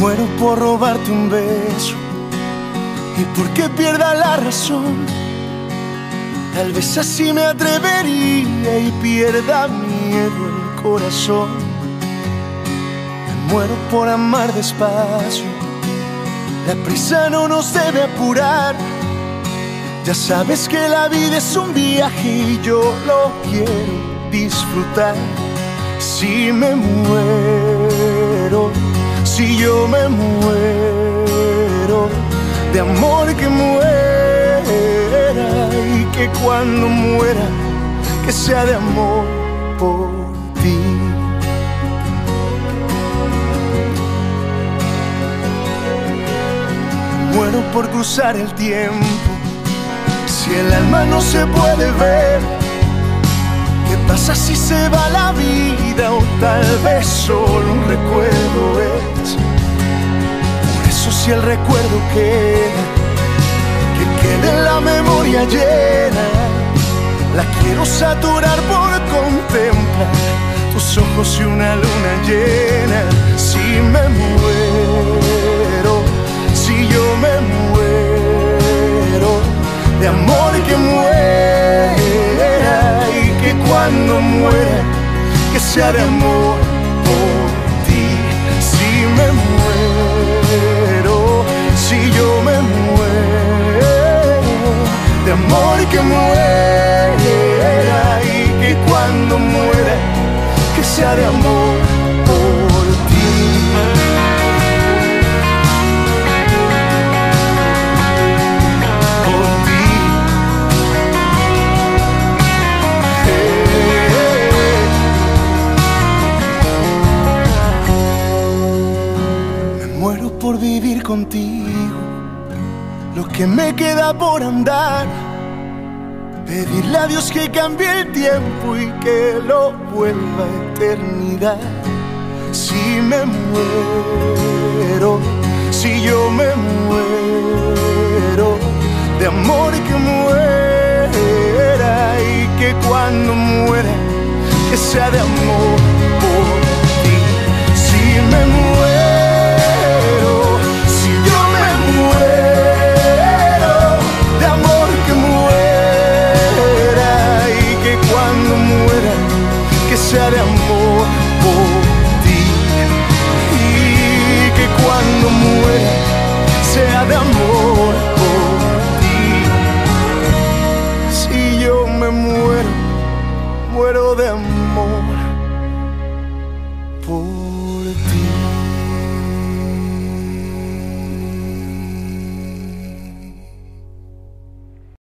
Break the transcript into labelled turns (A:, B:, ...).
A: Muero por robarte un beso y porque pierda la razón. Tal vez así me atrevería y pierda miedo el corazón. Me muero por amar despacio. La prisa no nos debe apurar. Ya sabes que la vida es un viaje y yo lo quiero disfrutar. Si me muero, si yo me muero, de amor que muera, y que cuando muera, que sea de amor por ti. Muero por cruzar el tiempo. Si el alma no se puede ver, ¿qué pasa si se va la vida? O tal vez solo un recuerdo es. Por eso si el recuerdo queda, que quede en la memoria llena. La quiero saturar por contemplar tus ojos y una luna llena. Si me muero, si yo me muero, de amor que muera, y que cuando muera, que sea de amor por ti. Si me muero, si yo me muero, de amor que muera, y que cuando muera, que sea de amor por ti. Por vivir contigo lo que me queda por andar, pedirle a Dios que cambie el tiempo y que lo vuelva a eternidad. Si me muero, si yo me muero, de amor que muera, y que cuando muera, que sea de amor por ti. Si me muero, sea de amor por ti, y que cuando muera sea de amor por ti. Si yo me muero, muero de amor por ti.